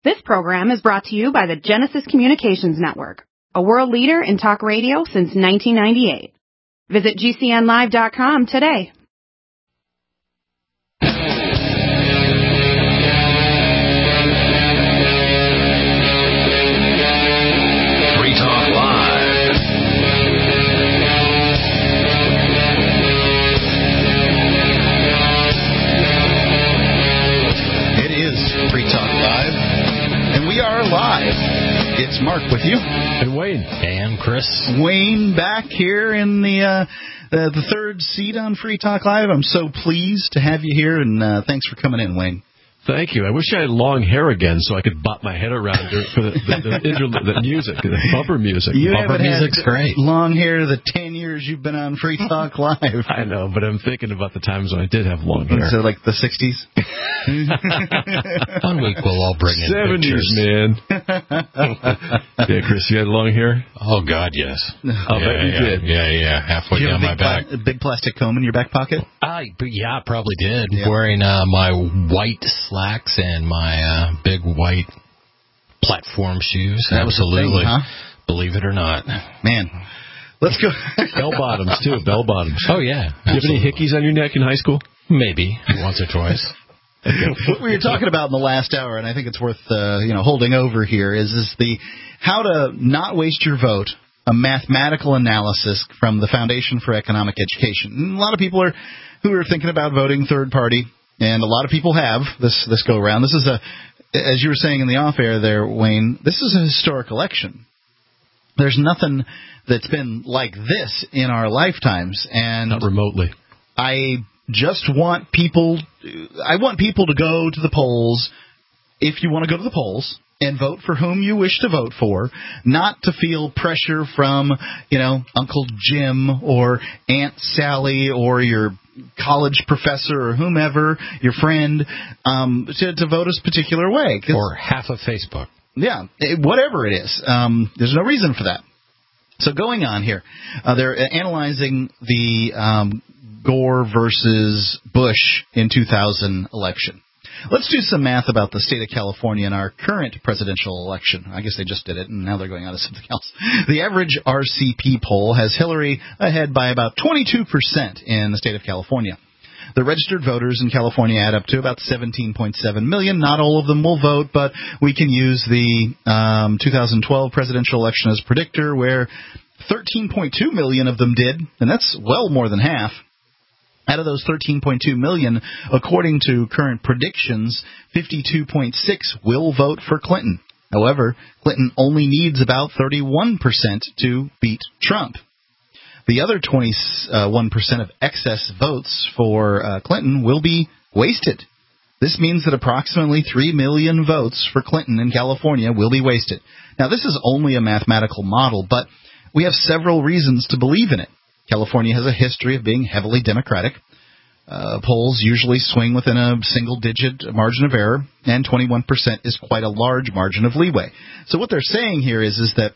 This program is brought to you by the Genesis Communications Network, a world leader in talk radio since 1998. Visit GCNlive.com today. Free Talk Live. It is Free Talk Live, and we are live. It's Mark with you. And Wayne. And Chris. Wayne back here in the third seat on Free Talk Live. I'm so pleased to have you here, and thanks for coming in, Wayne. Thank you. I wish I had long hair again so I could bop my head around for the music, the bumper music. Bumper music's great. Long hair the 10 years you've been on Free Talk Live. I know, but I'm thinking about the times when I did have long hair. So like the 60s? One week we'll all bring in 70s, pictures. man. Yeah, Chris, you had long hair? Oh, God, yes. I'll bet you did. Yeah. Halfway down my back. A big plastic comb in your back pocket? I probably did. Yeah. Wearing my white slacks and my big white platform shoes. That was absolutely. The thing, huh? Believe it or not. Man. Let's go. Bell bottoms, too. Bell bottoms. Oh, yeah. Do you have any hickeys on your neck in high school? Maybe. Once or twice. What we were talking about in the last hour, and I think it's worth holding over here, is the how to not waste your vote, a mathematical analysis from the Foundation for Economic Education. And a lot of people who are thinking about voting third party, and a lot of people have this go around. This is as you were saying in the off air there, Wayne, this is a historic election. There's nothing that's been like this in our lifetimes, and not remotely. I want people to go to the polls if you want to go to the polls and vote for whom you wish to vote for, not to feel pressure from, Uncle Jim or Aunt Sally or your college professor or whomever, your friend, to vote a particular way. Or half of Facebook. Yeah, whatever it is. There's no reason for that. So going on here, they're analyzing the Gore versus Bush in 2000 election. Let's do some math about the state of California in our current presidential election. I guess they just did it, and now they're going on to something else. The average RCP poll has Hillary ahead by about 22% in the state of California. The registered voters in California add up to about 17.7 million. Not all of them will vote, but we can use the 2012 presidential election as predictor, where 13.2 million of them did, and that's well more than half. Out of those 13.2 million, according to current predictions, 52.6 will vote for Clinton. However, Clinton only needs about 31% to beat Trump. The other 21% of excess votes for Clinton will be wasted. This means that approximately 3 million votes for Clinton in California will be wasted. Now, this is only a mathematical model, but we have several reasons to believe in it. California has a history of being heavily Democratic. Polls usually swing within a single-digit margin of error, and 21% is quite a large margin of leeway. So what they're saying here is that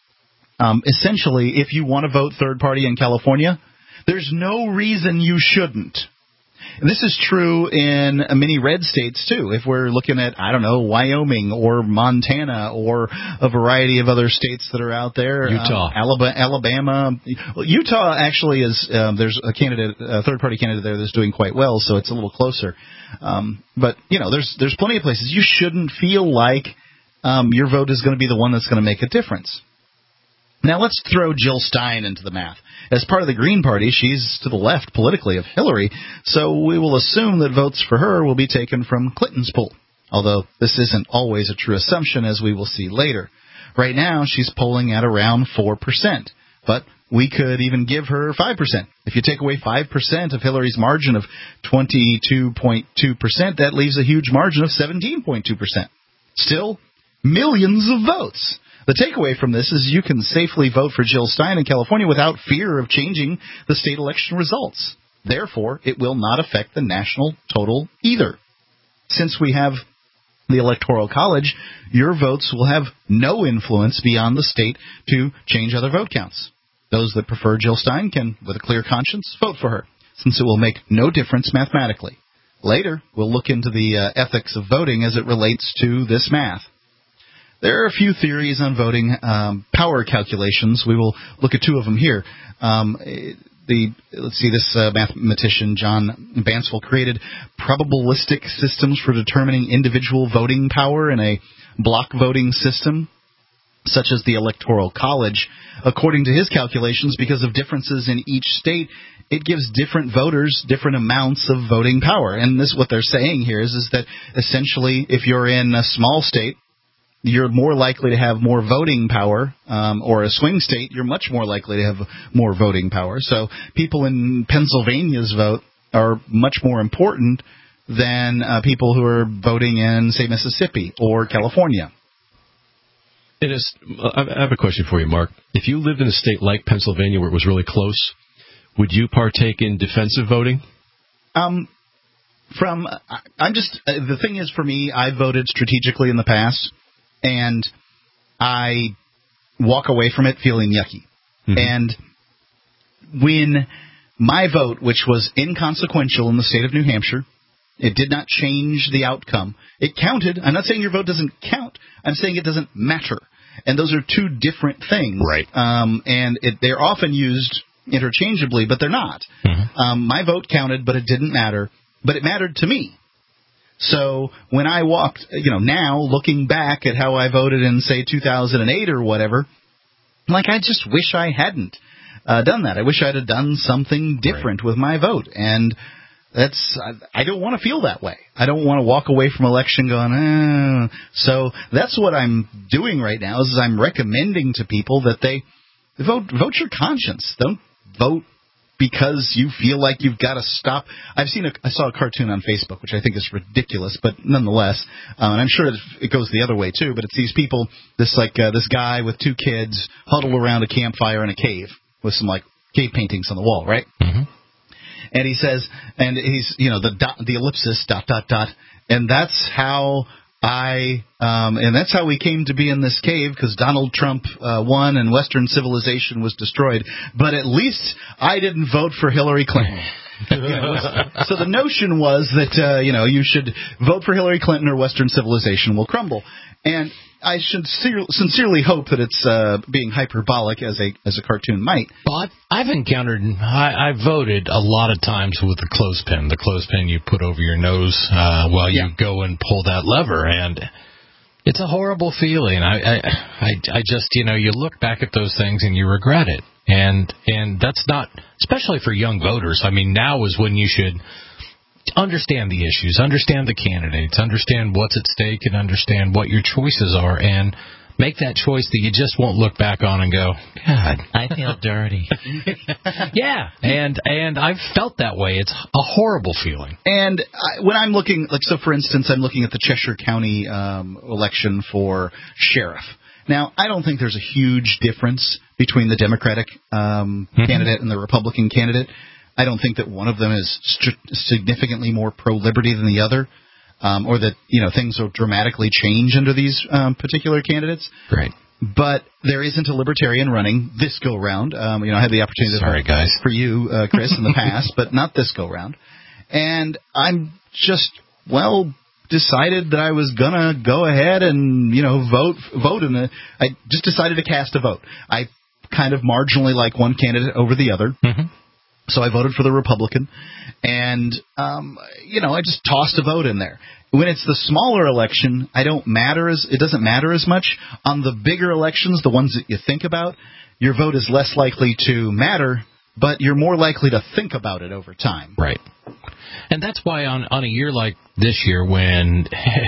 essentially, if you want to vote third party in California, there's no reason you shouldn't. And this is true in many red states, too. If we're looking at, Wyoming or Montana or a variety of other states that are out there. Utah. Alabama. Well, Utah actually is, there's a third-party candidate there that's doing quite well, so it's a little closer. But, there's plenty of places. You shouldn't feel like your vote is going to be the one that's going to make a difference. Now, let's throw Jill Stein into the math. As part of the Green Party, she's to the left politically of Hillary, so we will assume that votes for her will be taken from Clinton's pool, although this isn't always a true assumption, as we will see later. Right now, she's polling at around 4%, but we could even give her 5%. If you take away 5% of Hillary's margin of 22.2%, that leaves a huge margin of 17.2%. Still, millions of votes. The takeaway from this is you can safely vote for Jill Stein in California without fear of changing the state election results. Therefore, it will not affect the national total either. Since we have the Electoral College, your votes will have no influence beyond the state to change other vote counts. Those that prefer Jill Stein can, with a clear conscience, vote for her, since it will make no difference mathematically. later we'll look into the ethics of voting as it relates to this math. There are a few theories on voting power calculations. We will look at two of them here. This mathematician, John Banswell, created probabilistic systems for determining individual voting power in a block voting system, such as the Electoral College. According to his calculations, because of differences in each state, it gives different voters different amounts of voting power. And this, what they're saying here is that essentially if you're in a small state, you're more likely to have more voting power, or a swing state, you're much more likely to have more voting power. So people in Pennsylvania's vote are much more important than people who are voting in, say, Mississippi or California. I have a question for you, Mark. If you lived in a state like Pennsylvania where it was really close, would you partake in defensive voting? The thing is, for me, I voted strategically in the past, and I walk away from it feeling yucky. Mm-hmm. And when my vote, which was inconsequential in the state of New Hampshire, it did not change the outcome. It counted. I'm not saying your vote doesn't count. I'm saying it doesn't matter. And those are two different things. Right. They're often used interchangeably, but they're not. Mm-hmm. My vote counted, but it didn't matter. But it mattered to me. So when I walked, now looking back at how I voted in, say, 2008 or whatever, I just wish I hadn't done that. I wish I'd have done something different with my vote. And I don't want to feel that way. I don't want to walk away from election going, So that's what I'm doing right now is I'm recommending to people that they vote your conscience. Don't vote because you feel like you've got to stop. I saw a cartoon on Facebook, which I think is ridiculous, but nonetheless, and I'm sure it goes the other way too, but it's these people, this guy with two kids huddled around a campfire in a cave with some cave paintings on the wall, right? Mm-hmm. And he says, and he's, the ellipsis, ... And that's how and that's how we came to be in this cave, because Donald Trump won and Western civilization was destroyed. But at least I didn't vote for Hillary Clinton. So the notion was that, you should vote for Hillary Clinton or Western civilization will crumble. And I should sincerely hope that it's being hyperbolic as a cartoon might. Well, I've encountered, I voted a lot of times with the clothespin you put over your nose while you go and pull that lever, and it's a horrible feeling. I just, you look back at those things and you regret it, and that's not, especially for young voters. I mean, now is when you should understand the issues, understand the candidates, understand what's at stake, and understand what your choices are, and make that choice that you just won't look back on and go, God, I feel dirty. Yeah, and I've felt that way. It's a horrible feeling. And when I'm looking, for instance, I'm looking at the Cheshire County election for sheriff. Now, I don't think there's a huge difference between the Democratic candidate and the Republican candidate. I don't think that one of them is significantly more pro-liberty than the other, or that things will dramatically change under these particular candidates. Right. But there isn't a libertarian running this go round. I had the opportunity to vote for you, Chris, in the past, but not this go round. And I'm just decided that I was gonna go ahead and vote in I just decided to cast a vote. I kind of marginally like one candidate over the other. Mm-hmm. So I voted for the Republican, and, I just tossed a vote in there. When it's the smaller election, it doesn't matter as much. On the bigger elections, the ones that you think about, your vote is less likely to matter, but you're more likely to think about it over time. Right. And that's why on a year like this year, when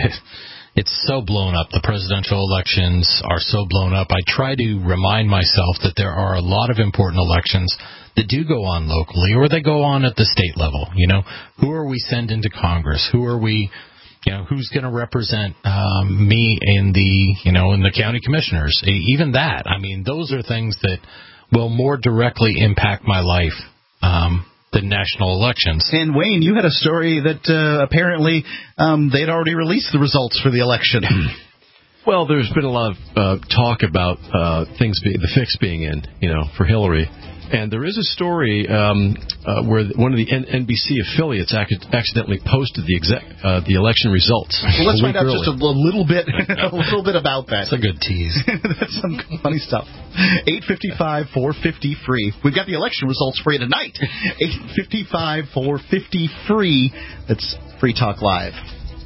it's so blown up, the presidential elections are so blown up, I try to remind myself that there are a lot of important elections that do go on locally, or they go on at the state level. Who are we sending to Congress? Who are we, who's going to represent me in the county commissioners? Even that. I mean, those are things that will more directly impact my life than national elections. And Wayne, you had a story that apparently they'd already released the results for the election. Well, there's been a lot of talk about the fix being in, for Hillary. And there is a story where one of the NBC affiliates accidentally posted the election results. Well, let's find out just a little bit about that. That's a good tease. That's some funny stuff. 855-450-FREE. We've got the election results for you tonight. 855-450-FREE. That's Free Talk Live.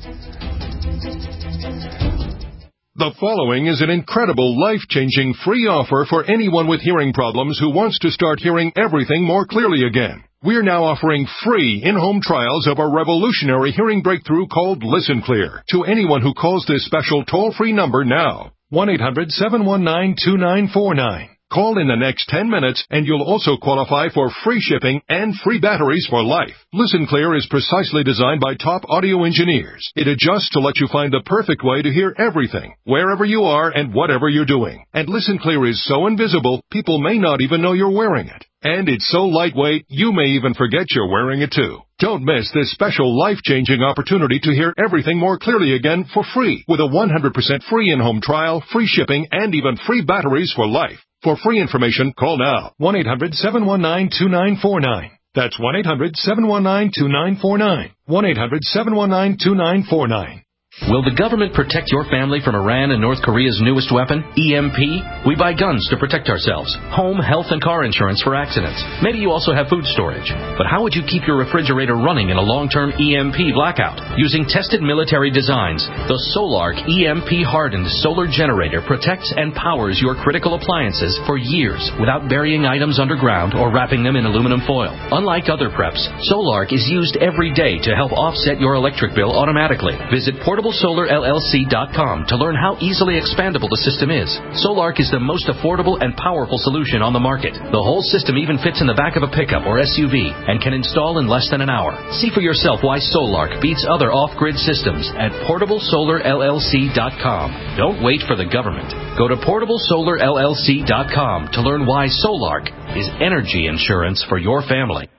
The following is an incredible, life-changing free offer for anyone with hearing problems who wants to start hearing everything more clearly again. We're now offering free in-home trials of a revolutionary hearing breakthrough called Listen Clear to anyone who calls this special toll-free number now. 1-800-719-2949. Call in the next 10 minutes and you'll also qualify for free shipping and free batteries for life. Listen Clear is precisely designed by top audio engineers. It adjusts to let you find the perfect way to hear everything, wherever you are and whatever you're doing. And Listen Clear is so invisible, people may not even know you're wearing it. And it's so lightweight, you may even forget you're wearing it too. Don't miss this special life-changing opportunity to hear everything more clearly again for free with a 100% free in-home trial, free shipping, and even free batteries for life. For free information, call now. 1-800-719-2949. That's 1-800-719-2949. 1-800-719-2949. Will the government protect your family from Iran and North Korea's newest weapon, EMP? We buy guns to protect ourselves, home, health, and car insurance for accidents. Maybe you also have food storage. But how would you keep your refrigerator running in a long-term EMP blackout? Using tested military designs, the Solark EMP-hardened solar generator protects and powers your critical appliances for years without burying items underground or wrapping them in aluminum foil. Unlike other preps, Solark is used every day to help offset your electric bill automatically. Visit PortableSolarLLC.com to learn how easily expandable the system is. Solark is the most affordable and powerful solution on the market. The whole system even fits in the back of a pickup or SUV and can install in less than an hour. See for yourself why Solark beats other off-grid systems at PortableSolarLLC.com. Don't wait for the government. Go to PortableSolarLLC.com to learn why Solark is energy insurance for your family.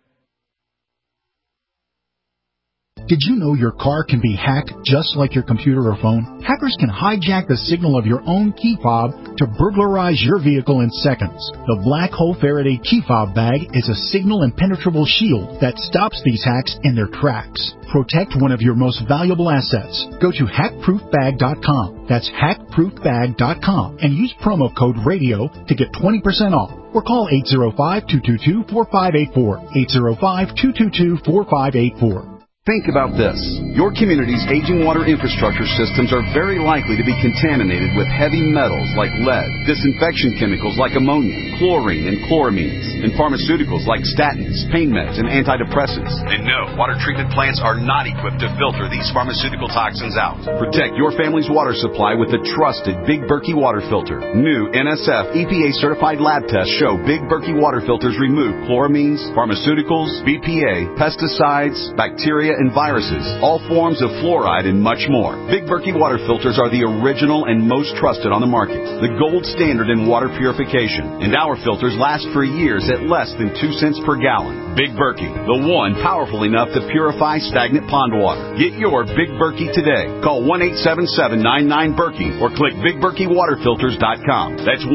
Did you know your car can be hacked just like your computer or phone? Hackers can hijack the signal of your own key fob to burglarize your vehicle in seconds. The Black Hole Faraday key fob bag is a signal impenetrable shield that stops these hacks in their tracks. Protect one of your most valuable assets. Go to hackproofbag.com. That's hackproofbag.com and use promo code RADIO to get 20% off. Or call 805-222-4584. 805-222-4584. Think about this. Your community's aging water infrastructure systems are very likely to be contaminated with heavy metals like lead, disinfection chemicals like ammonia, chlorine and chloramines, and pharmaceuticals like statins, pain meds, and antidepressants. And no, water treatment plants are not equipped to filter these pharmaceutical toxins out. Protect your family's water supply with the trusted Big Berkey water filter. New NSF EPA-certified lab tests show Big Berkey water filters remove chloramines, pharmaceuticals, BPA, pesticides, bacteria, and viruses, all forms of fluoride, and much more. Big Berkey water filters are the original and most trusted on the market, the gold standard in water purification, and our filters last for years at less than 2 cents per gallon. Big Berkey, the one powerful enough to purify stagnant pond water. Get your Big Berkey today. Call 1-877-99-BERKEY or click BigBerkeyWaterFilters.com. That's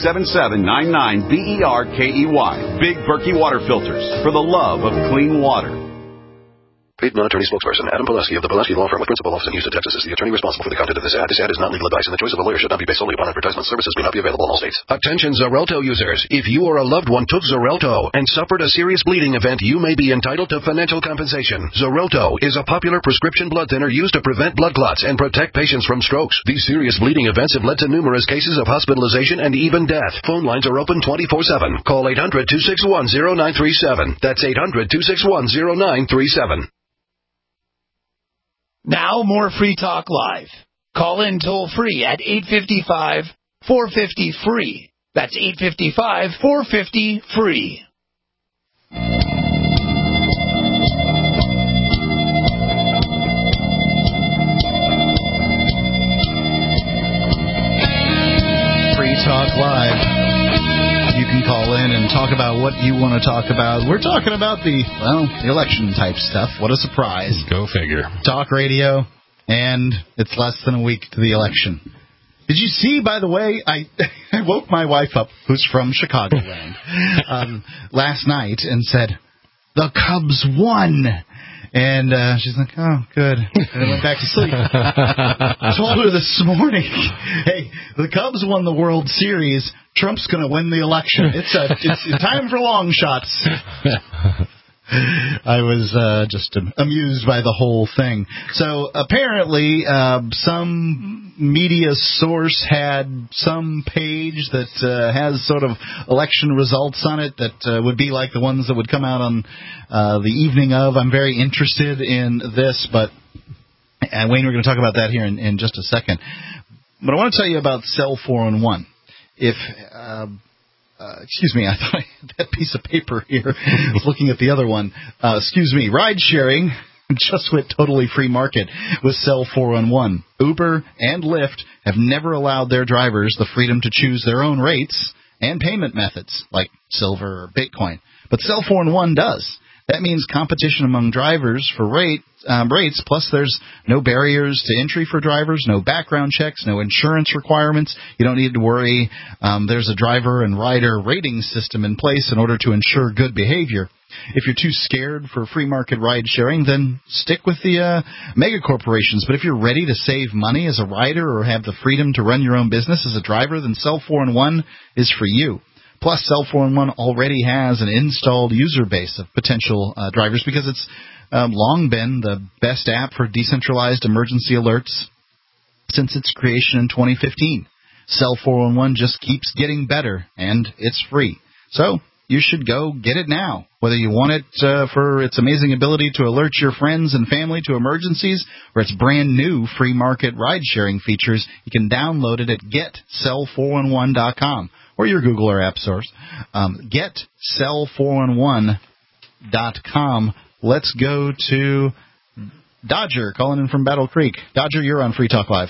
1-877-99-BERKEY. Big Berkey Water Filters, for the love of clean water. Paid non-attorney spokesperson Adam Pileski of the Pileski Law Firm with principal office in Houston, Texas is the attorney responsible for the content of this ad. This ad is not legal advice, and the choice of a lawyer should not be based solely upon advertisement. Services may not be available in all states. Attention Xarelto users. If you or a loved one took Xarelto and suffered a serious bleeding event, you may be entitled to financial compensation. Xarelto is a popular prescription blood thinner used to prevent blood clots and protect patients from strokes. These serious bleeding events have led to numerous cases of hospitalization and even death. Phone lines are open 24/7. Call 800-261-0937. That's 800-261-0937. Now more Free Talk Live. Call in toll free at 855-450-FREE. That's 855-450-FREE. Free Talk Live. You can call in and talk about what you want to talk about. We're talking about the election type stuff. What a surprise. Go figure. Talk radio, and it's less than a week to the election. Did you see, by the way, I woke my wife up, who's from Chicagoland, last night and said, the Cubs won. And she's like, oh, good. And I went back to sleep. I told her this morning, hey, the Cubs won the World Series. Trump's going to win the election. It's time for long shots. I was just amused by the whole thing. So apparently some media source had some page that has sort of election results on it that would be like the ones that would come out on the evening of. I'm very interested in this, but Wayne, we're going to talk about that here in just a second. But I want to tell you about Cell 411. Excuse me, I thought I had that piece of paper here. I was looking at the other one. Excuse me, ride sharing just went totally free market with Cell 411. Uber and Lyft have never allowed their drivers the freedom to choose their own rates and payment methods, like Silver or Bitcoin. But Cell 411 does. That means competition among drivers for rates, plus there's no barriers to entry for drivers, no background checks, no insurance requirements. You don't need to worry. There's a driver and rider rating system in place in order to ensure good behavior. If you're too scared for free market ride sharing, then stick with the mega corporations. But if you're ready to save money as a rider or have the freedom to run your own business as a driver, then Cell 411 is for you. Plus, Cell 411 already has an installed user base of potential drivers because it's long been the best app for decentralized emergency alerts since its creation in 2015. Cell 411 just keeps getting better, and it's free. So you should go get it now. Whether you want it for its amazing ability to alert your friends and family to emergencies or its brand new free market ride-sharing features, you can download it at getcell411.com. or your Google or App Source. GetCell411.com. Let's go to Dodger calling in from Battle Creek. Dodger, you're on Free Talk Live.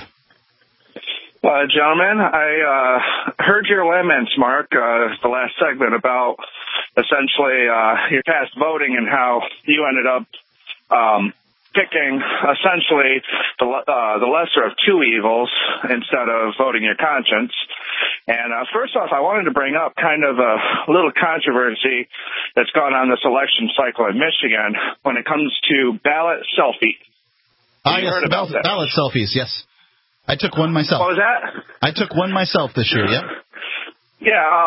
Gentlemen, I heard your laments, Mark, the last segment about essentially your past voting and how you ended up picking essentially the lesser of two evils instead of voting your conscience. And first off, I wanted to bring up kind of a little controversy that's gone on this election cycle in Michigan when it comes to ballot selfie. Yes, ballot selfies, yes. I took one myself. What was that? I took one myself this year, yep. Yeah,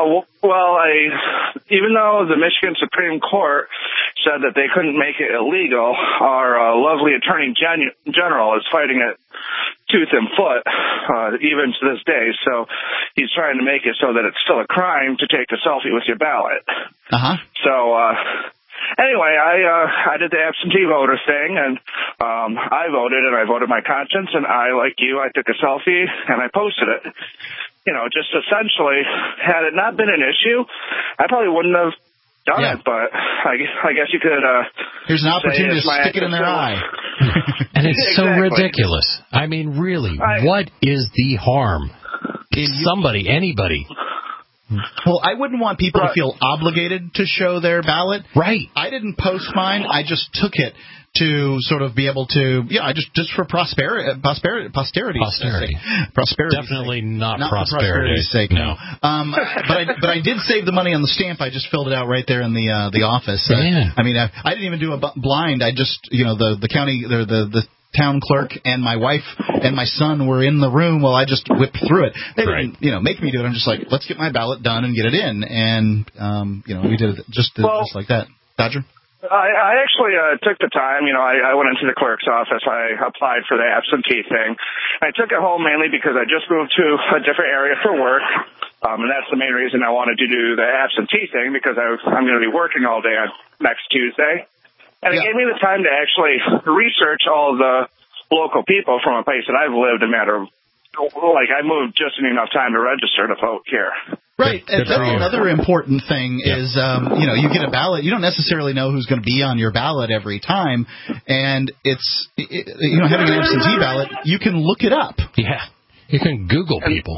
even though the Michigan Supreme Court said that they couldn't make it illegal, our lovely Attorney General is fighting it tooth and foot, even to this day. So he's trying to make it so that it's still a crime to take a selfie with your ballot. Uh-huh. So, anyway, I did the absentee voter thing, and I voted, and I voted my conscience, and I, like you, I took a selfie, and I posted it. You know, just essentially, had it not been an issue, I probably wouldn't have done it, but I guess you could... Here's an opportunity to stick it in their eye. And it's so ridiculous. I mean, really, what is the harm? Anybody... Well, I wouldn't want people to feel obligated to show their ballot. Right. I didn't post mine. I just took it to sort of be able to, just for posterity. Posterity. Definitely not prosperity. For prosperity's sake. No. But I did save the money on the stamp. I just filled it out right there in the office. I mean, I didn't even do a blind. I just, the county, the town clerk and my wife and my son were in the room while I just whipped through it. They didn't, make me do it. I'm just like, let's get my ballot done and get it in. And, we did it just like that. Dodger? I actually took the time. I went into the clerk's office. I applied for the absentee thing. I took it home mainly because I just moved to a different area for work. And that's the main reason I wanted to do the absentee thing, because I'm going to be working all day on next Tuesday. And it gave me the time to actually research all the local people from a place that I've lived a matter of, I moved just in enough time to register to vote here. Right. And that's another important thing is, you get a ballot. You don't necessarily know who's going to be on your ballot every time. And having an absentee ballot, you can look it up. Yeah. You can Google people.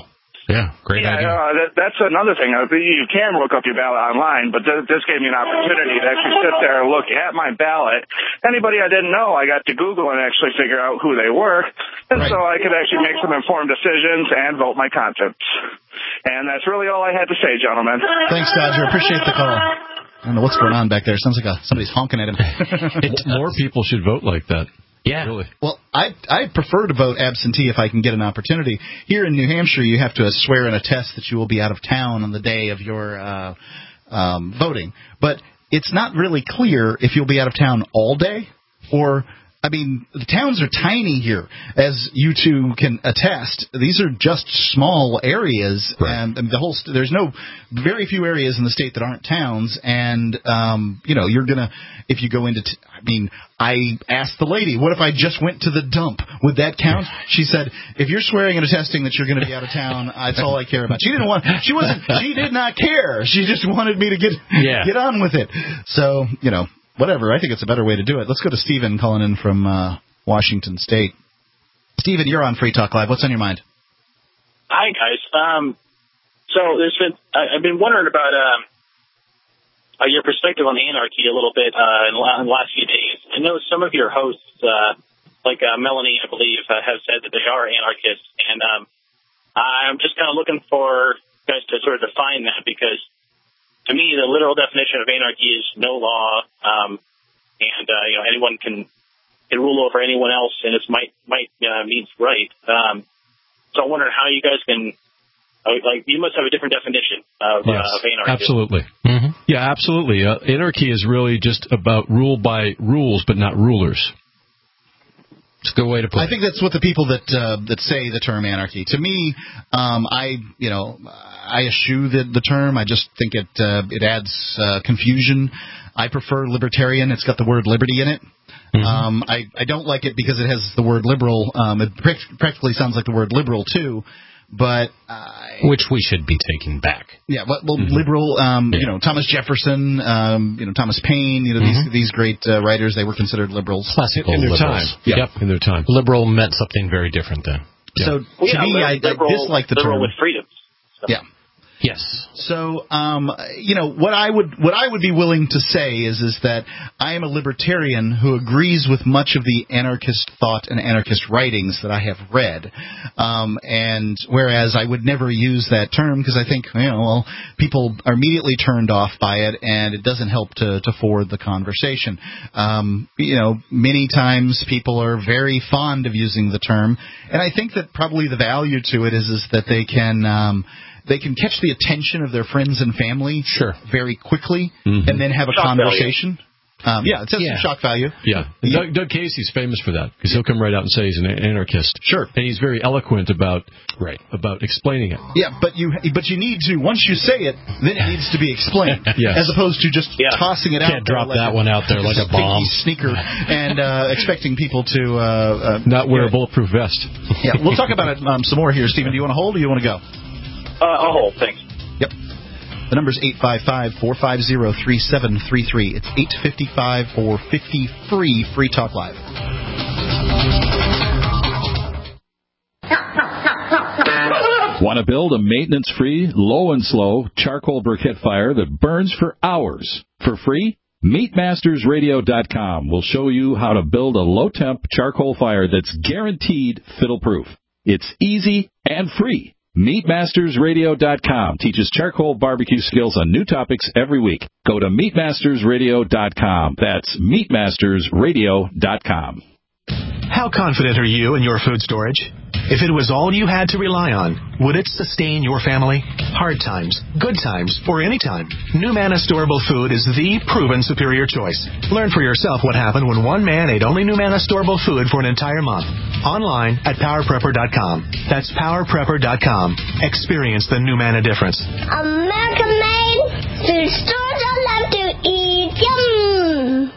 Yeah, great idea. That's another thing. You can look up your ballot online, but this gave me an opportunity to actually sit there and look at my ballot. Anybody I didn't know, I got to Google and actually figure out who they were, and so I could actually make some informed decisions and vote my conscience. And that's really all I had to say, gentlemen. Thanks, Dodger. Appreciate the call. I don't know what's going on back there. Sounds like somebody's honking at him. More people should vote like that. Yeah. Really. Well, I prefer to vote absentee if I can get an opportunity. Here in New Hampshire, you have to swear and attest that you will be out of town on the day of your voting. But it's not really clear if you'll be out of town all day or... I mean, the towns are tiny here, as you two can attest. These are just small areas, and there's very few areas in the state that aren't towns. And you're gonna, if you go into, I asked the lady, what if I just went to the dump? Would that count? She said, if you're swearing and attesting that you're going to be out of town, that's all I care about. She did not care. She just wanted me to get on with it. So whatever. I think it's a better way to do it. Let's go to Stephen calling in from Washington State. Stephen, you're on Free Talk Live. What's on your mind? Hi, guys. So I've been wondering about your perspective on anarchy a little bit in the last few days. I know some of your hosts, like Melanie, I believe, have said that they are anarchists, and I'm just kind of looking for you guys to sort of define that, because to me, the literal definition of anarchy is no law, and anyone can rule over anyone else, and it might means right. So I'm wondering how you guys can, you must have a different definition of anarchy. Absolutely. Mm-hmm. Yeah, absolutely. Anarchy is really just about rule by rules, but not rulers. It's a good way to put it. I think that's what the people that say the term anarchy. To me, I eschew the term. I just think it adds confusion. I prefer libertarian. It's got the word liberty in it. Mm-hmm. I don't like it because it has the word liberal. It practically sounds like the word liberal too, but which we should be taking back. Yeah, well, liberal. Thomas Jefferson, Thomas Paine. These great writers. They were considered liberals in their liberals. time. Yep, in their time. Liberal meant something very different then. So to me, I dislike the term. Liberal with freedom. So. Yeah. Yes. So, what I would be willing to say is that I am a libertarian who agrees with much of the anarchist thought and anarchist writings that I have read. And whereas I would never use that term because I think, people are immediately turned off by it and it doesn't help to forward the conversation. Many times people are very fond of using the term, and I think that probably the value to it is that they can catch the attention of their friends and family very quickly and then have a conversation. It has some shock value. Yeah. Doug Casey's famous for that because he'll come right out and say he's an anarchist. Sure. And he's very eloquent about explaining it. Yeah, but you need to, once you say it, then it needs to be explained. As opposed to just tossing it out. Can't drop that one out there like a bomb. Sneaker and expecting people to not wear a bulletproof vest. Yeah, we'll talk about it some more here. Stephen, do you want to hold or do you want to go? I'll hold, thanks. Yep. The number's 855-450-3733. It's 855-450-FREE, Free Talk Live. Want to build a maintenance-free, low and slow charcoal briquette fire that burns for hours for free? MeatMastersRadio.com will show you how to build a low-temp charcoal fire that's guaranteed fiddle-proof. It's easy and free. MeatMastersRadio.com teaches charcoal barbecue skills on new topics every week. Go to MeatMastersRadio.com. That's MeatMastersRadio.com. How confident are you in your food storage? If it was all you had to rely on, would it sustain your family? Hard times, good times, or any time, NuManna Storable Food is the proven superior choice. Learn for yourself what happened when one man ate only NuManna Storable Food for an entire month. Online at PowerPrepper.com. That's PowerPrepper.com. Experience the NuManna difference. American made food stores I love to eat. Yum!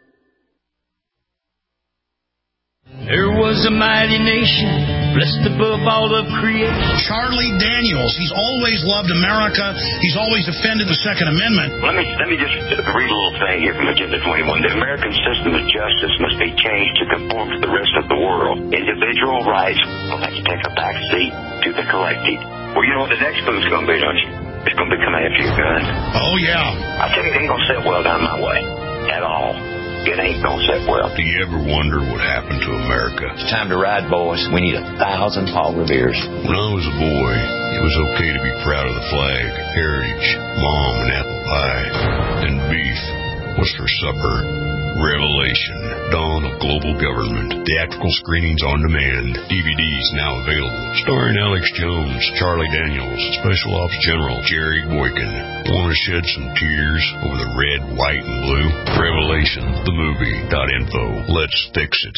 There was a mighty nation, blessed above all of creation. Charlie Daniels, he's always loved America. He's always defended the Second Amendment. Let me just read a little thing here from Agenda 21. The American system of justice must be changed to conform to the rest of the world. Individual rights will have to take a back seat to the collective. Well, you know what the next move's going to be, don't you? It's going to be coming after your gun. Oh, yeah. I tell you, it ain't going to sit well down my way. At all. It ain't going to sit well. Do you ever wonder what happened to America? It's time to ride, boys. We need 1,000 Paul Reveres. When I was a boy, it was okay to be proud of the flag, heritage, mom, and apple pie. And beef was for supper. Revelation, Dawn of Global Government. Theatrical screenings on demand. DVDs now available. Starring Alex Jones, Charlie Daniels, Special Ops General Jerry Boykin. Want to shed some tears over the red, white, and blue? Revelation, the movie.info. Let's fix it.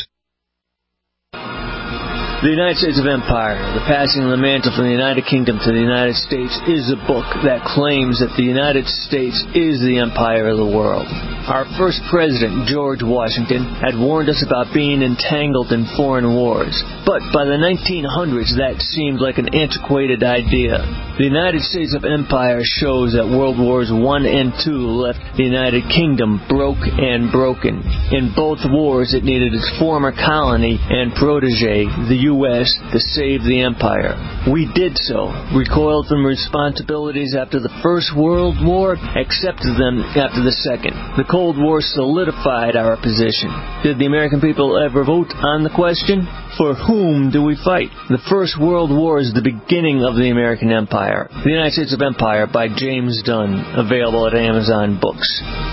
The United States of Empire, The Passing of the Mantle from the United Kingdom to the United States, is a book that claims that the United States is the empire of the world. Our first president, George Washington, had warned us about being entangled in foreign wars. But by the 1900s, that seemed like an antiquated idea. The United States of Empire shows that World Wars I and II left the United Kingdom broke and broken. In both wars, it needed its former colony and protege, the U.S., to save the empire. We did so, recoiled from responsibilities after the First World War, accepted them after the Second. The Cold War solidified our position. Did the American people ever vote on the question? For whom do we fight? The First World War is the beginning of the American Empire. The United States of Empire by James Dunn, available at Amazon Books.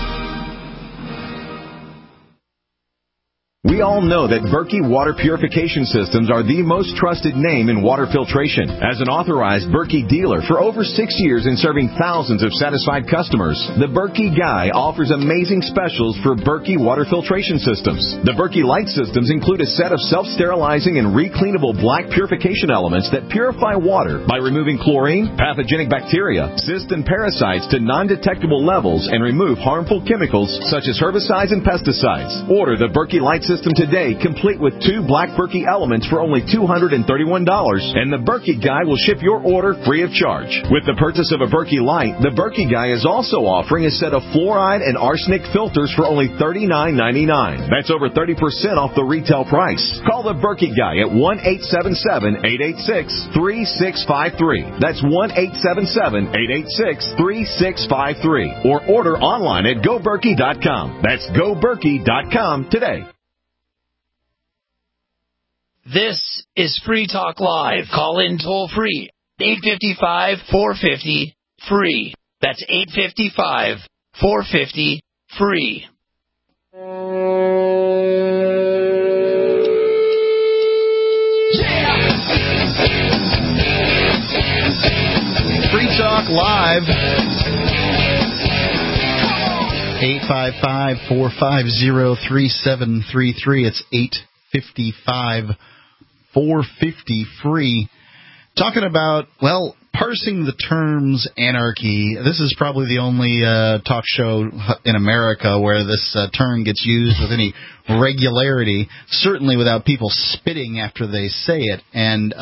We all know that Berkey Water Purification Systems are the most trusted name in water filtration. As an authorized Berkey dealer for over 6 years and serving thousands of satisfied customers, the Berkey Guy offers amazing specials for Berkey Water Filtration Systems. The Berkey Light Systems include a set of self-sterilizing and recleanable black purification elements that purify water by removing chlorine, pathogenic bacteria, cysts, and parasites to non-detectable levels and remove harmful chemicals such as herbicides and pesticides. Order the Berkey Light System today, complete with 2 black Berkey elements for only $231, and the Berkey Guy will ship your order free of charge. With the purchase of a Berkey Light, the Berkey Guy is also offering a set of fluoride and arsenic filters for only $39.99. That's over 30% off the retail price. Call the Berkey Guy at 1-877-886-3653. That's 1-877-886-3653. Or order online at GoBerkey.com. That's GoBerkey.com today. This is Free Talk Live. Call in toll free. 855-450-FREE. That's 855-450-FREE. Free Talk Live. 855-450-3733. It's 855-450-FREE. Talking about, well, parsing the terms anarchy. This is probably the only talk show in America where this term gets used with any regularity, certainly without people spitting after they say it. And,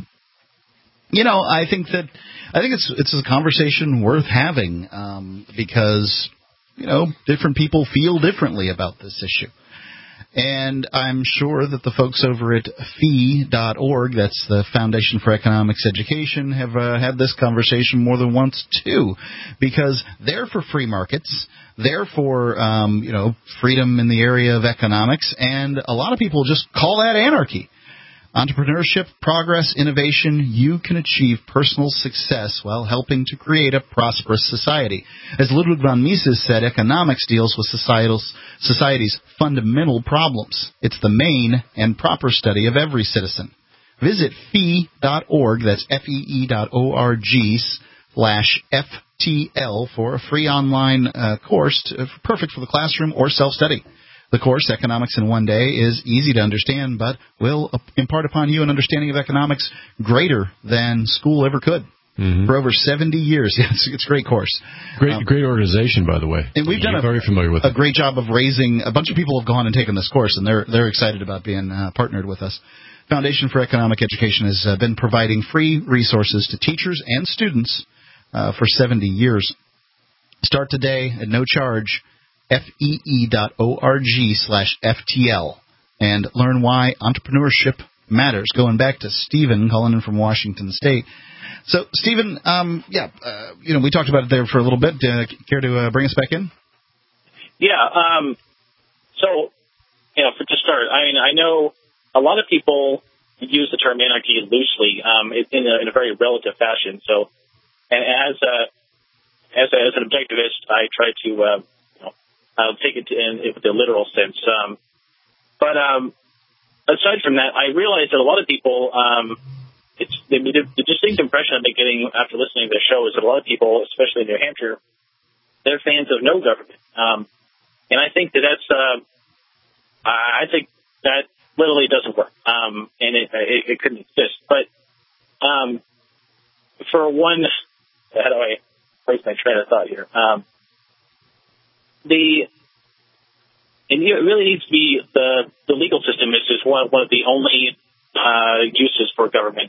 I think it's a conversation worth having because, different people feel differently about this issue. And I'm sure that the folks over at FEE.org, that's the Foundation for Economics Education, have had this conversation more than once, too, because they're for free markets, they're for, freedom in the area of economics, and a lot of people just call that anarchy. Entrepreneurship, progress, innovation, you can achieve personal success while helping to create a prosperous society. As Ludwig von Mises said, economics deals with society's fundamental problems. It's the main and proper study of every citizen. Visit fee.org, that's FEE.org/FTL for a free online course, perfect for the classroom or self-study. The course, Economics in One Day, is easy to understand, but will impart upon you an understanding of economics greater than school ever could. Mm-hmm. For over 70 years. It's a great course. Great organization, by the way. And we've done very familiar with a great job of raising. A bunch of people have gone and taken this course, and they're excited about being partnered with us. Foundation for Economic Education has been providing free resources to teachers and students for 70 years. Start today at no charge. FEE.org/FTL and learn why entrepreneurship, matters. Going back to Stephen, calling in from Washington State. So, Stephen, we talked about it there for a little bit. Care to bring us back in? Yeah. So, to start, I know a lot of people use the term anarchy loosely, in a very relative fashion. So, and as an objectivist, I try to take it in the literal sense. But aside from that, I realize that a lot of people, the distinct impression I've been getting after listening to the show is that a lot of people, especially in New Hampshire, they're fans of no government. And I think I think that literally doesn't work. And it couldn't exist. But for one, how do I place my train of thought here? It really needs to be the legal system is one of the only uses for government.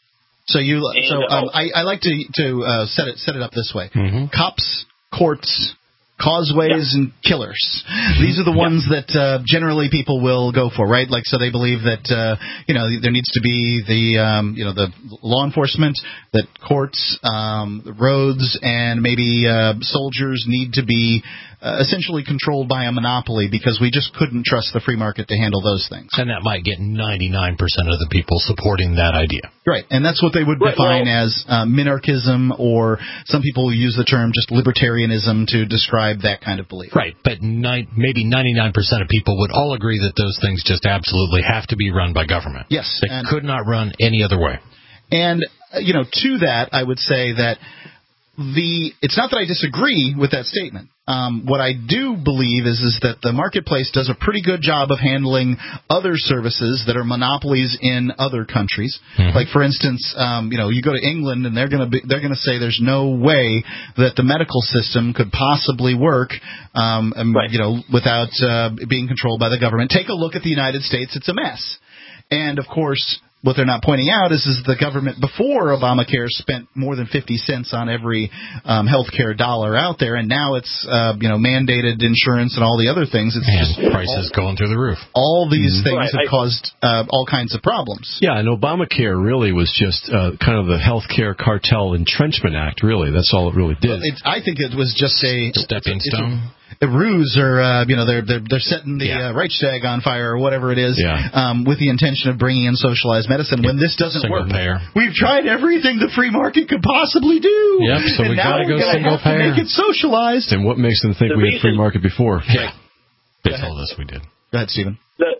I like to set it up this way: cops, courts, causeways, and killers. These are the ones that generally people will go for, right? Like, so they believe that there needs to be the law enforcement, that courts, roads, and maybe soldiers need to be essentially controlled by a monopoly because we just couldn't trust the free market to handle those things. And that might get 99% of the people supporting that idea. Right, and that's what they would define as minarchism, or some people use the term just libertarianism to describe that kind of belief. Right, but maybe 99% of people would all agree that those things just absolutely have to be run by government. Yes. They could not run any other way. And, to that, I would say that it's not that I disagree with that statement. What I do believe is that the marketplace does a pretty good job of handling other services that are monopolies in other countries. Mm-hmm. Like, for instance, you go to England and they're going to say there's no way that the medical system could possibly work, without being controlled by the government. Take a look at the United States; it's a mess. And of course, what they're not pointing out is the government before Obamacare spent more than 50 cents on every health care dollar out there, and now it's mandated insurance and all the other things. It's just prices going through the roof. All these things have caused all kinds of problems. Yeah, and Obamacare really was just kind of the health care cartel entrenchment act. Really, that's all it really did. Well, I think it was just a stepping stone. A ruse, or they're setting the Reichstag on fire, or whatever it is, with the intention of bringing in socialized medicine. When this doesn't work, we've tried everything the free market could possibly do. Yep, so we got to go single payer. Make it socialized. And what makes them think we had free market before? Yeah, they told us we did. Go ahead, Stephen. The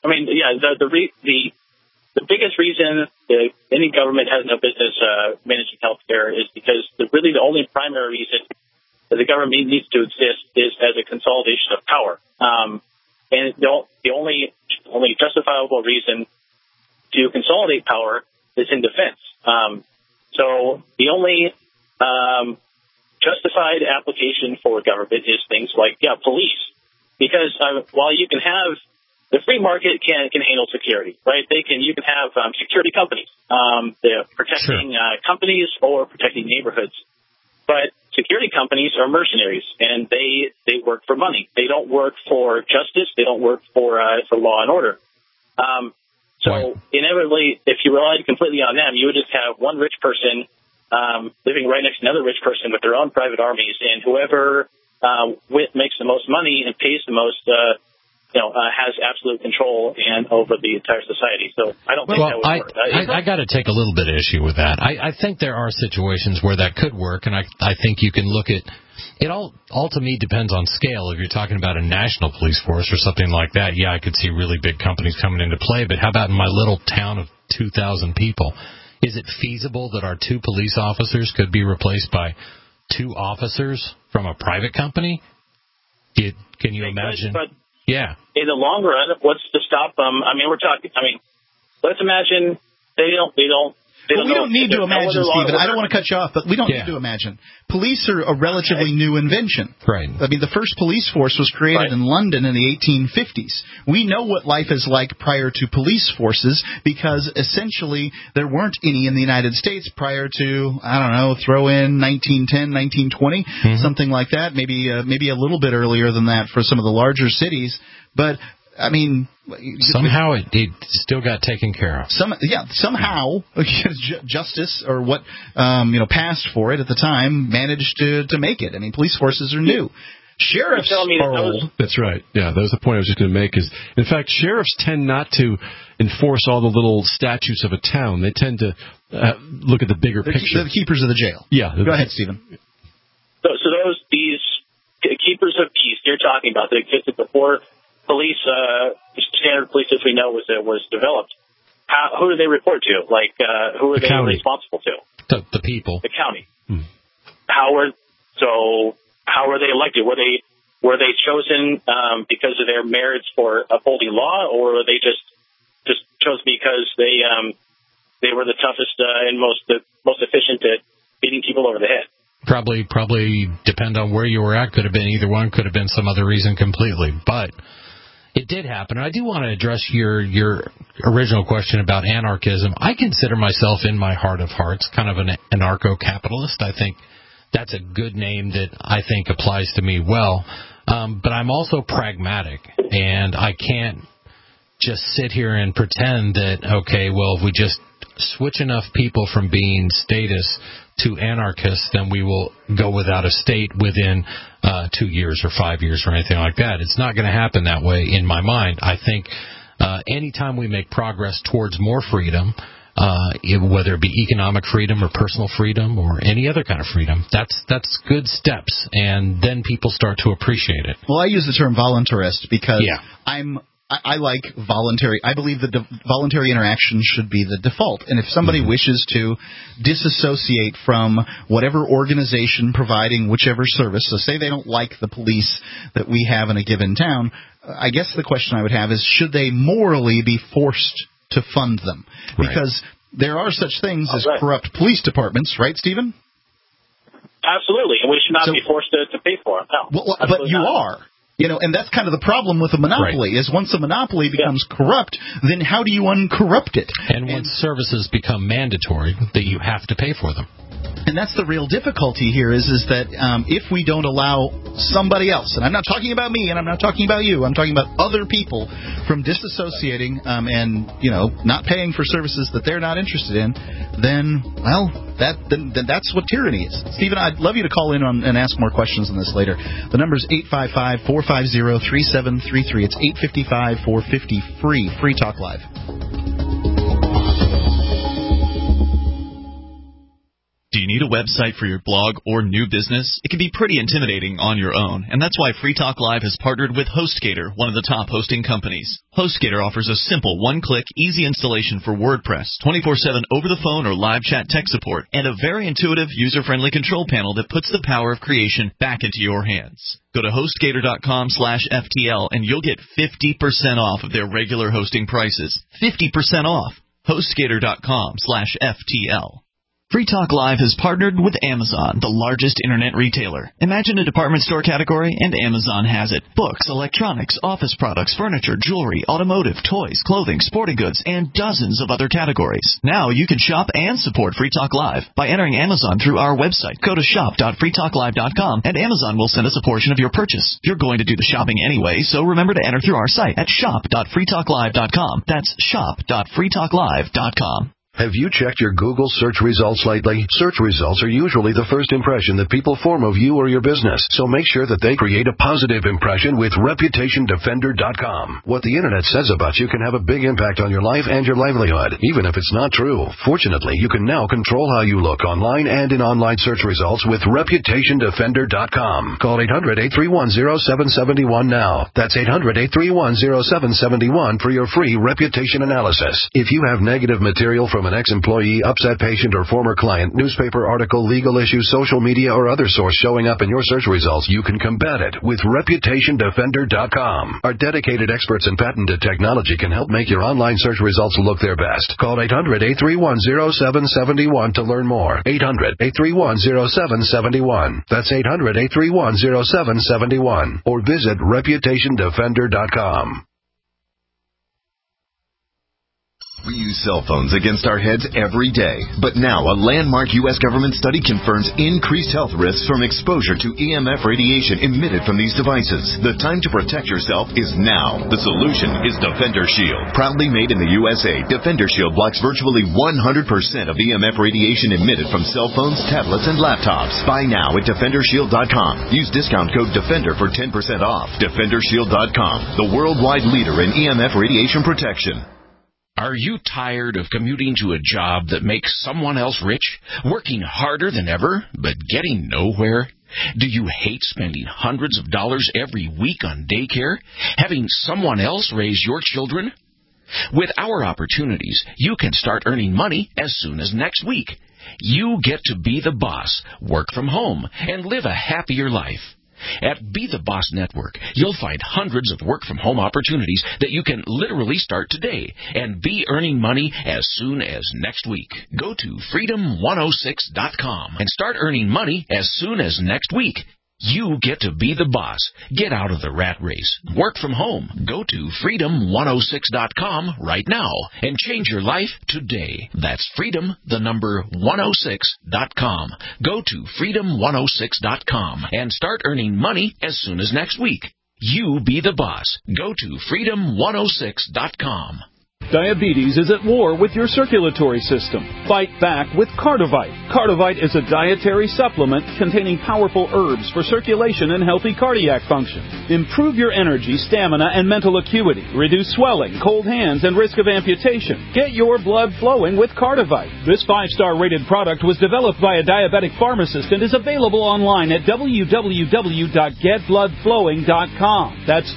biggest reason that any government has no business managing healthcare is because the only primary reason that the government needs to exist is as a consolidation of power. And the only justifiable reason to consolidate power is in defense. So the only justified application for government is things like police, because while you can have the free market can handle security, right? You can have security companies, they're protecting companies or protecting neighborhoods, but security companies are mercenaries, and they work for money. They don't work for justice. They don't work for law and order. So inevitably, if you relied completely on them, you would just have one rich person living right next to another rich person with their own private armies, and whoever makes the most money and pays the most, has absolute control over the entire society. So I don't think that would work. I got to take a little bit of issue with that. I think there are situations where that could work, and I think you can look at it. All to me depends on scale. If you're talking about a national police force or something like that, I could see really big companies coming into play. But how about in my little town of 2,000 people? Is it feasible that our 2 police officers could be replaced by 2 officers from a private company? Can you imagine? Yeah. In the long run, what's to stop them? Let's imagine they don't. We don't need to imagine, Stephen. I don't want to cut you off, but we don't need to imagine. Police are a relatively new invention. Right. The first police force was created in London in the 1850s. We know what life is like prior to police forces because essentially there weren't any in the United States prior to, throw in 1910, 1920, something like that. Maybe a little bit earlier than that for some of the larger cities. But I mean, somehow it still got taken care of. Somehow justice or what passed for it at the time managed to make it. I mean, police forces are new. Sheriffs are old. That's right. Yeah, that was the point I was just going to make. Is in fact, sheriffs tend not to enforce all the little statutes of a town. They tend to look at the bigger picture. They're the keepers of the jail. Yeah. Go ahead, Stephen. So these keepers of peace you're talking about that existed before police, standard police as we know was developed. Who do they report to? Like, who are they responsible to? The people. The county. How were they elected? Were they chosen because of their merits for upholding law, or were they just chosen because they were the toughest and most efficient at beating people over the head? Probably depend on where you were at. Could have been either one. Could have been some other reason completely. But it did happen. And I do want to address your original question about anarchism. I consider myself, in my heart of hearts, kind of an anarcho-capitalist. I think that's a good name that I think applies to me well. But I'm also pragmatic, and I can't just sit here and pretend that, okay, well, if we just switch enough people from being statists to anarchists, then we will go without a state within 2 years or 5 years or anything like that. It's not going to happen that way in my mind. I think anytime we make progress towards more freedom, whether it be economic freedom or personal freedom or any other kind of freedom, that's good steps, and then people start to appreciate it. Well, I use the term voluntarist because I like voluntary. I believe that voluntary interaction should be the default. And if somebody wishes to disassociate from whatever organization providing whichever service, so say they don't like the police that we have in a given town, I guess the question I would have is, should they morally be forced to fund them? Right. Because there are such things as corrupt police departments, right, Stephen? Absolutely, and we should not be forced to pay for them. No, well, but you are. And that's kind of the problem with a monopoly, is once a monopoly becomes corrupt, then how do you uncorrupt it? And once services become mandatory, that you have to pay for them. And that's the real difficulty here is that if we don't allow somebody else, and I'm not talking about me and I'm not talking about you, I'm talking about other people from disassociating and, not paying for services that they're not interested in, then that's what tyranny is. Stephen, I'd love you to call in and ask more questions on this later. The number is 855-450-3733. It's 855-450-FREE. Free Talk Live. Do you need a website for your blog or new business? It can be pretty intimidating on your own, and that's why Free Talk Live has partnered with HostGator, one of the top hosting companies. HostGator offers a simple one-click, easy installation for WordPress, 24/7 over-the-phone or live chat tech support, and a very intuitive, user-friendly control panel that puts the power of creation back into your hands. Go to HostGator.com/FTL and you'll get 50% off of their regular hosting prices. 50% off. HostGator.com/FTL. Free Talk Live has partnered with Amazon, the largest internet retailer. Imagine a department store category, and Amazon has it. Books, electronics, office products, furniture, jewelry, automotive, toys, clothing, sporting goods, and dozens of other categories. Now you can shop and support Free Talk Live by entering Amazon through our website. Go to shop.freetalklive.com, and Amazon will send us a portion of your purchase. You're going to do the shopping anyway, so remember to enter through our site at shop.freetalklive.com. That's shop.freetalklive.com. Have you checked your Google search results lately? Search results are usually the first impression that people form of you or your business, so make sure that they create a positive impression with ReputationDefender.com. What the Internet says about you can have a big impact on your life and your livelihood, even if it's not true. Fortunately, you can now control how you look online and in online search results with ReputationDefender.com. Call 800-831-0771 now. That's 800-831-0771 for your free reputation analysis. If you have negative material from an ex-employee, upset patient, or former client, newspaper article, legal issue, social media, or other source showing up in your search results, you can combat it with ReputationDefender.com. Our dedicated experts in patented technology can help make your online search results look their best. Call 800-831-0771 to learn more. 800-831-0771. That's 800-831-0771. Or visit ReputationDefender.com. We use cell phones against our heads every day. But now a landmark U.S. government study confirms increased health risks from exposure to EMF radiation emitted from these devices. The time to protect yourself is now. The solution is Defender Shield. Proudly made in the USA, Defender Shield blocks virtually 100% of EMF radiation emitted from cell phones, tablets, and laptops. Buy now at DefenderShield.com. Use discount code DEFENDER for 10% off. DefenderShield.com, the worldwide leader in EMF radiation protection. Are you tired of commuting to a job that makes someone else rich, working harder than ever, but getting nowhere? Do you hate spending hundreds of dollars every week on daycare, having someone else raise your children? With our opportunities, you can start earning money as soon as next week. You get to be the boss, work from home, and live a happier life. At Be the Boss Network, you'll find hundreds of work-from-home opportunities that you can literally start today and be earning money as soon as next week. Go to freedom106.com and start earning money as soon as next week. You get to be the boss. Get out of the rat race. Work from home. Go to freedom106.com right now and change your life today. That's freedom106.com. Go to freedom106.com and start earning money as soon as next week. You be the boss. Go to freedom106.com. Diabetes is at war with your circulatory system. Fight back with Cardivite. Cardivite is a dietary supplement containing powerful herbs for circulation and healthy cardiac function. Improve your energy, stamina, and mental acuity. Reduce swelling, cold hands, and risk of amputation. Get your blood flowing with Cardivite. This 5-star rated product was developed by a diabetic pharmacist and is available online at www.getbloodflowing.com. That's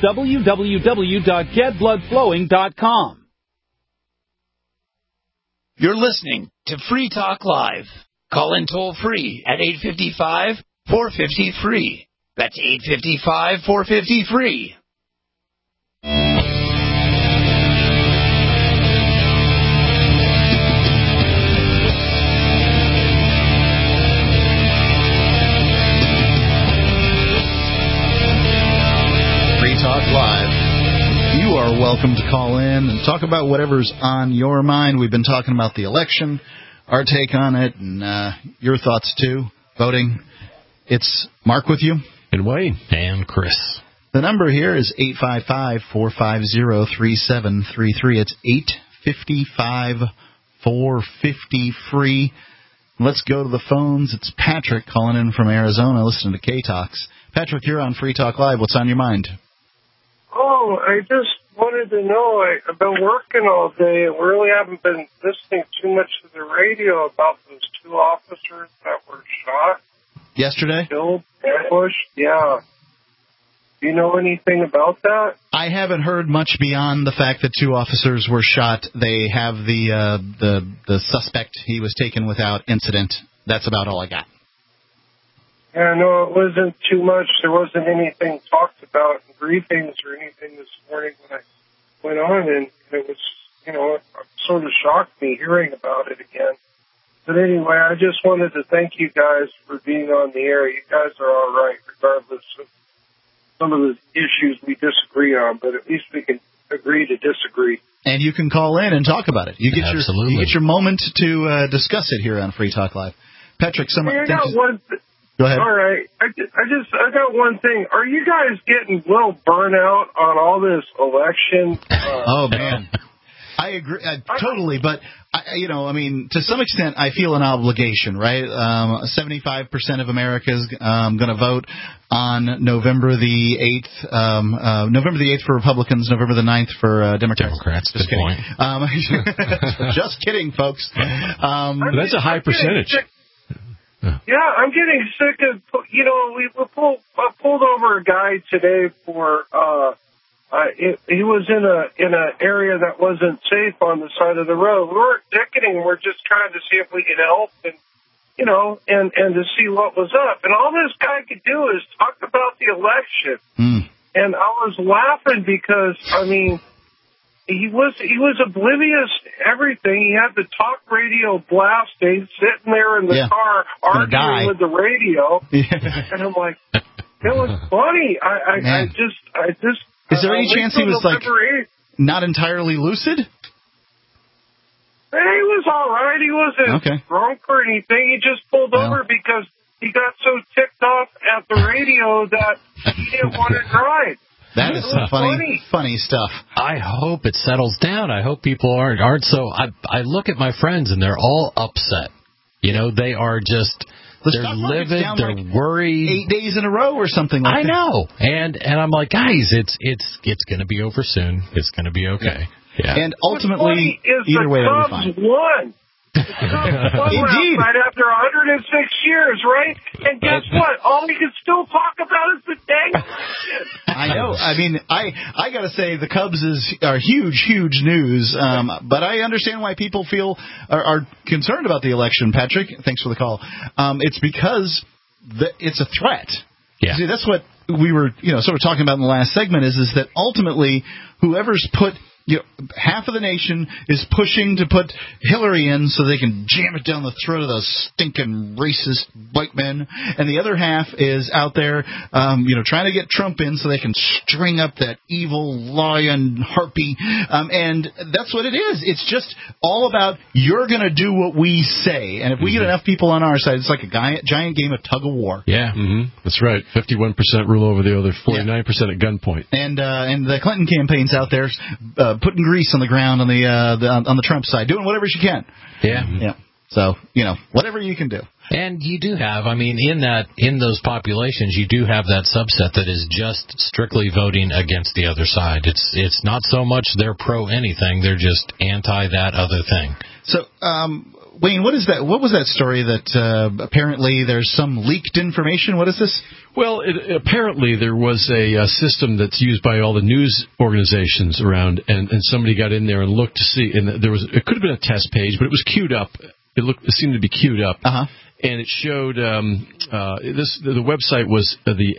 www.getbloodflowing.com. You're listening to Free Talk Live. Call in toll free at 855-450-FREE. That's 855-450-FREE. Free Talk Live. You are welcome to call in and talk about whatever's on your mind. We've been talking about the election, our take on it, and your thoughts, too. Voting. It's Mark with you. And Wayne. And Chris. The number here is 855-450-3733. It's 855-450-FREE. Let's go to the phones. It's Patrick calling in from Arizona, listening to K-Talks. Patrick, you're on Free Talk Live. What's on your mind? Oh, I just wanted to know, I've been working all day and really haven't been listening too much to the radio about those 2 officers that were shot. Yesterday? Killed, ambushed, yeah. Do you know anything about that? I haven't heard much beyond the fact that 2 officers were shot. They have the suspect. He was taken without incident. That's about all I got. Yeah, no, it wasn't too much. There wasn't anything talked about in briefings or anything this morning when I went on, and it was, it sort of shocked me hearing about it again. But anyway, I just wanted to thank you guys for being on the air. You guys are all right, regardless of some of the issues we disagree on, but at least we can agree to disagree. And you can call in and talk about it. You get your moment to discuss it here on Free Talk Live. Patrick, Go ahead. All right. I got one thing. Are you guys getting burnt out on all this election? Oh, man. I agree totally, but to some extent, I feel an obligation, right? 75% of America is going to vote on November the 8th. November the 8th for Republicans, November the 9th for Democrats. Just kidding. Just kidding, folks. That's a high percentage. Yeah, I'm getting sick of, we pulled over a guy today for, he was in an area that wasn't safe on the side of the road. We weren't ticketing, we're just trying to see if we could help and to see what was up. And all this guy could do is talk about the election. And I was laughing because, he was oblivious to everything. He had the talk radio blasting, sitting there in the car arguing with the radio. And I'm like, it was funny. I just. Is there any chance he was not entirely lucid? He was all right. He wasn't drunk or anything. He just pulled over because he got so ticked off at the radio that he didn't want to drive. That is some funny stuff. I hope it settles down. I hope people aren't so. I look at my friends and they're all upset. You know, they are just. They're livid. They're worried. 8 days in a row or something like that. I know, and I'm like, guys, it's going to be over soon. It's going to be okay. Yeah. And ultimately, either way, it'll be fine. Won. Indeed. Right after 106 years, right? And guess what? All we can still talk about is the dang election. I know. I mean, I got to say the Cubs are huge news. But I understand why people are concerned about the election. Patrick, thanks for the call. It's because it's a threat. Yeah. See, that's what we were, sort of talking about in the last segment is that ultimately whoever's put. Half of the nation is pushing to put Hillary in so they can jam it down the throat of those stinking racist white men, and the other half is out there, trying to get Trump in so they can string up that evil lion harpy, and that's what it is. It's just all about you're going to do what we say, and if we get enough people on our side, it's like a giant game of tug of war. Yeah, that's right. 51% rule over the other 49% at gunpoint, and the Clinton campaign's out there. Putting grease on the ground on the Trump side, doing whatever she can. Yeah. So whatever you can do. And you do have, in those populations, you do have that subset that is just strictly voting against the other side. It's not so much they're pro anything; they're just anti that other thing. So, Wayne, what is that? What was that story that apparently there's some leaked information? What is this? Well, apparently there was a system that's used by all the news organizations around, and somebody got in there and looked to see, and it could have been a test page, but it was queued up. It seemed to be queued up, and it showed the website was the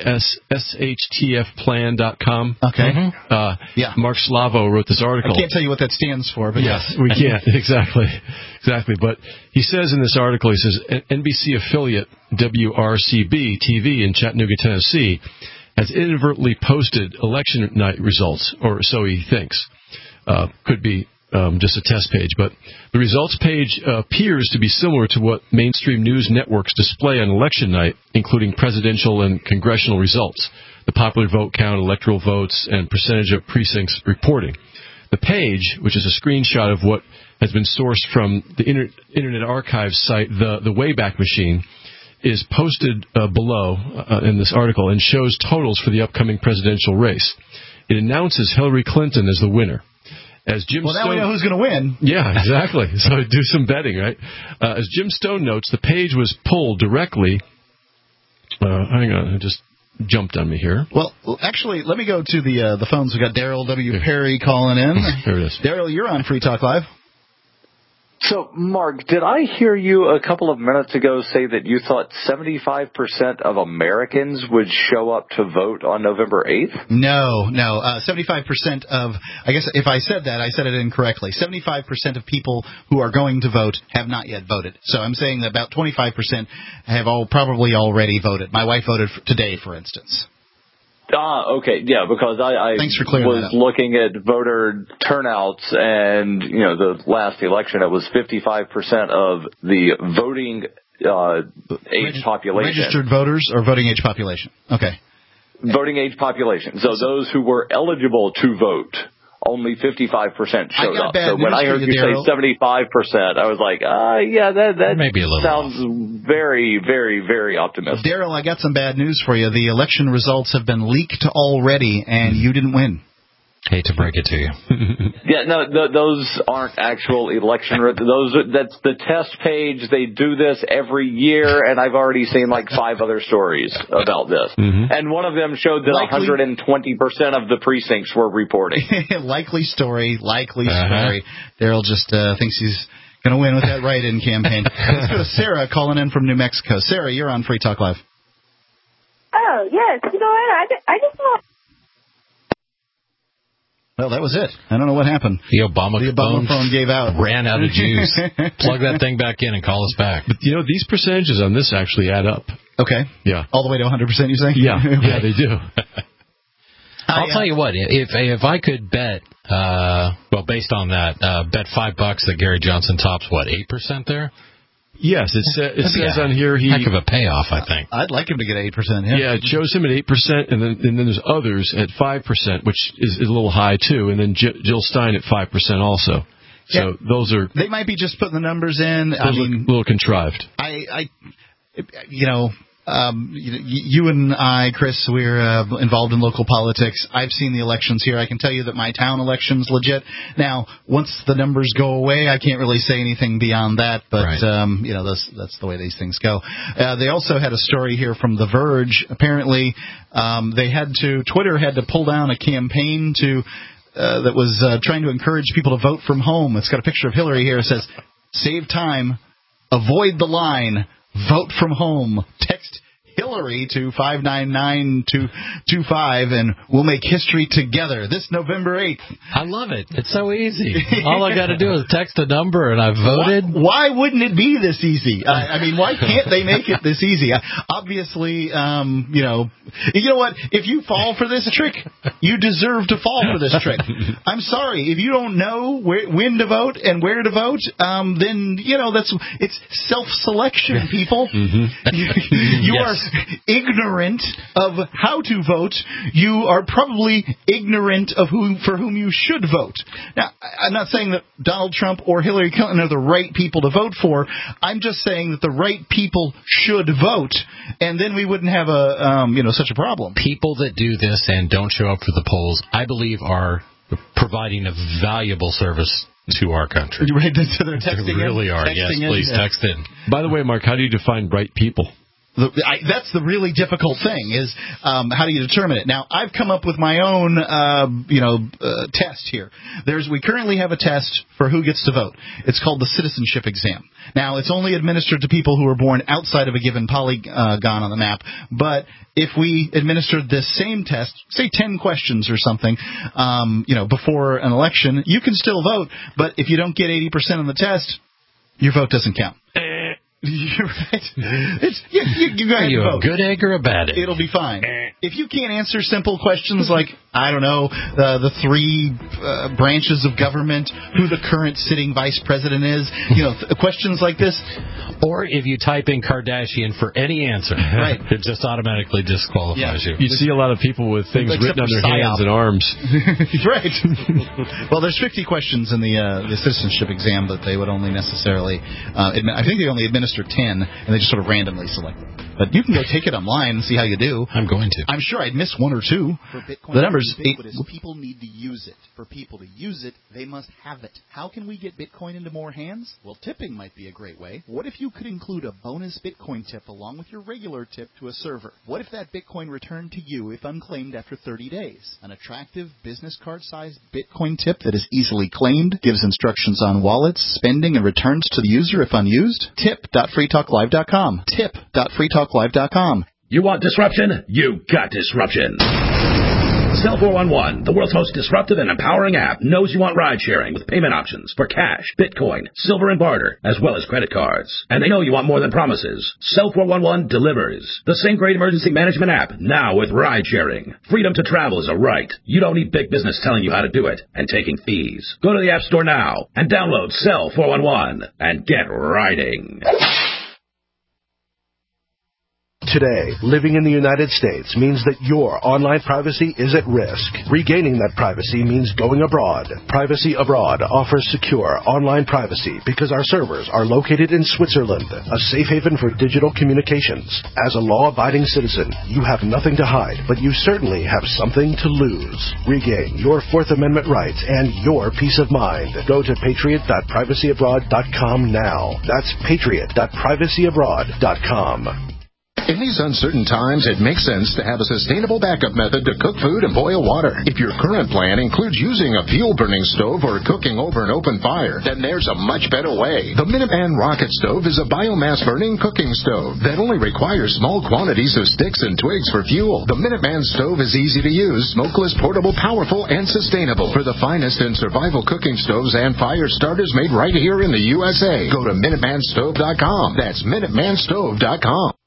shtfplan.com. Okay. Mark Slavo wrote this article. I can't tell you what that stands for, but yes, we can't exactly. But he says in this article, he says NBC affiliate WRCB TV in Chattanooga, Tennessee, has inadvertently posted election night results, or so he thinks. Could be. Just a test page, but the results page appears to be similar to what mainstream news networks display on election night, including presidential and congressional results, the popular vote count, electoral votes, and percentage of precincts reporting. The page, which is a screenshot of what has been sourced from the Internet Archive site, the Wayback Machine, is posted below in this article and shows totals for the upcoming presidential race. It announces Hillary Clinton as the winner. As Jim Stone, now we know who's going to win. Yeah, exactly. So do some betting, right? As Jim Stone notes, the page was pulled directly. Hang on, it just jumped on me here. Well, actually, let me go to the phones. We got Daryl W. Perry calling in. There it is. Daryl, you're on Free Talk Live. So, Mark, did I hear you a couple of minutes ago say that you thought 75% of Americans would show up to vote on November 8th? No. 75% of, I guess if I said that, I said it incorrectly. 75% of people who are going to vote have not yet voted. So I'm saying that about 25% have probably already voted. My wife voted today, for instance. Okay, yeah, because I Thanks for clearing was looking at voter turnouts, and the last election it was 55% of the voting age population. Registered voters or voting age population? Okay. Voting age population. So those who were eligible to vote. Only 55% showed up. So when I heard you say 75%, I was like, that maybe a little sounds very, very, very optimistic. Daryl, I got some bad news for you. The election results have been leaked already, and you didn't win. Hate to break it to you. Yeah, no, those aren't actual election. That's the test page. They do this every year, and I've already seen like 5 other stories about this. And one of them showed that 120% of the precincts were reporting. Likely story. Daryl just thinks he's going to win with that write-in campaign. Let's go to Sarah calling in from New Mexico. Sarah, you're on Free Talk Live. Oh, yes. You know what? I just want. Well, that was it. I don't know what happened. The Obama phone gave out. Ran out of juice. Plug that thing back in and call us back. But, these percentages on this actually add up. Okay. Yeah. All the way to 100%, you say? Yeah, they do. I'll tell you what, if I could bet, based on that, bet $5 that Gary Johnson tops, 8% there? Yes, it says on here heck of a payoff, I think. I'd like him to get 8%. Yeah, it shows him at 8%, and then there's others at 5%, which is a little high too, and then Jill Stein at 5% also. So those are. They might be just putting the numbers in. Those look a little contrived. You and I, Chris, we're involved in local politics. I've seen the elections here. I can tell you that my town election's legit. Now, once the numbers go away, I can't really say anything beyond that, but, that's the way these things go. They also had a story here from The Verge. Apparently, Twitter had to pull down a campaign that was trying to encourage people to vote from home. It's got a picture of Hillary here. It says, "Save time, avoid the line, vote from home. Text Hillary to 599-225, and we'll make history together this November 8th. I love it. It's so easy. All I got to do is text a number, and I've voted. Why wouldn't it be this easy? Why can't they make it this easy? Obviously, you know what? If you fall for this trick, you deserve to fall for this trick. I'm sorry. If you don't know when to vote and where to vote, then, it's self-selection, people. You are ignorant of how to vote. You are probably ignorant of for whom you should vote. Now, I'm not saying that Donald Trump or Hillary Clinton are the right people to vote for. I'm just saying that the right people should vote, and then we wouldn't have such a problem. People that do this and don't show up for the polls, I believe, are providing a valuable service to our country. Right, so they're texting. They really are. Yes, please text in. By the way, Mark, how do you define bright people? That's the really difficult thing is how do you determine it? Now, I've come up with my own, test here. We currently have a test for who gets to vote. It's called the citizenship exam. Now, it's only administered to people who are born outside of a given polygon on the map. But if we administered this same test, say 10 questions or something, before an election, you can still vote. But if you don't get 80% on the test, your vote doesn't count. You're right. You go ahead and vote. A good egg or a bad egg? It'll be fine. If you can't answer simple questions like, I don't know, the three branches of government, who the current sitting vice president is, questions like this. Or if you type in Kardashian for any answer, right, it just automatically disqualifies you. You see a lot of people with things written on their hands and arms. Right. Well, there's 50 questions in the citizenship exam, but they would only necessarily, I think they only administer 10, and they just sort of randomly select them. But you can go take it online and see how you do. I'm going to. I'm sure I'd miss one or two. For Bitcoin, the numbers. People need to use it. For people to use it, they must have it. How can we get Bitcoin into more hands? Well, tipping might be a great way. What if you could include a bonus Bitcoin tip along with your regular tip to a server? What if that Bitcoin returned to you if unclaimed after 30 days? An attractive business card-sized Bitcoin tip that is easily claimed, gives instructions on wallets, spending, and returns to the user if unused? Tip.freetalklive.com. Tip.freetalklive.com. You want disruption? You got disruption. Cell 411, the world's most disruptive and empowering app, knows you want ride-sharing with payment options for cash, Bitcoin, silver and barter, as well as credit cards. And they know you want more than promises. Cell 411 delivers. The same great emergency management app, now with ride-sharing. Freedom to travel is a right. You don't need big business telling you how to do it and taking fees. Go to the App Store now and download Cell 411 and get riding. Today, living in the United States means that your online privacy is at risk. Regaining that privacy means going abroad. Privacy Abroad offers secure online privacy because our servers are located in Switzerland, a safe haven for digital communications. As a law-abiding citizen, you have nothing to hide, but you certainly have something to lose. Regain your Fourth Amendment rights and your peace of mind. Go to patriot.privacyabroad.com now. That's patriot.privacyabroad.com. In these uncertain times, it makes sense to have a sustainable backup method to cook food and boil water. If your current plan includes using a fuel-burning stove or cooking over an open fire, then there's a much better way. The Minuteman Rocket Stove is a biomass-burning cooking stove that only requires small quantities of sticks and twigs for fuel. The Minuteman Stove is easy to use, smokeless, portable, powerful, and sustainable. For the finest in survival cooking stoves and fire starters made right here in the USA, go to MinutemanStove.com. That's MinutemanStove.com.